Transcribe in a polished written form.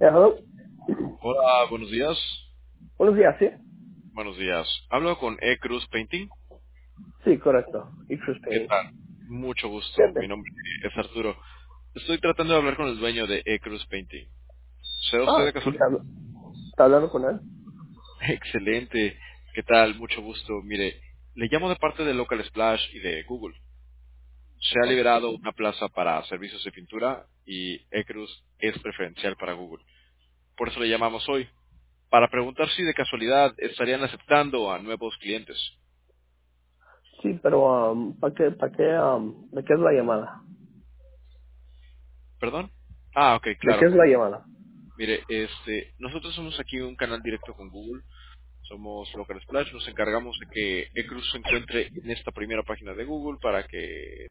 hello. Hola, buenos días. Buenos días, ¿sí? Buenos días. Hablo con E-Cruz Painting. Sí, correcto. Y Cruz ¿Qué Painting. tal? Mucho gusto. Fíjate. Mi nombre es Arturo. Estoy tratando de hablar con el dueño de E-Cruz Painting. ¿Sea usted Ah, de sí, casualidad? está hablando con él. Excelente. ¿Qué tal? Mucho gusto. Mire, le llamo de parte de Local Splash y de Google. Se ha Ah, liberado una plaza para servicios de pintura y E-Cruz es preferencial para Google. Por eso le llamamos hoy, para preguntar si de casualidad estarían aceptando a nuevos clientes. sí, pero ¿de qué es la llamada? ¿Perdón? Ah, ok, ¿De qué claro, es con la gusto. llamada? Mire, nosotros somos aquí un canal directo con Google, somos Local Splash, nos encargamos de que eCruz se encuentre en esta primera página de Google para que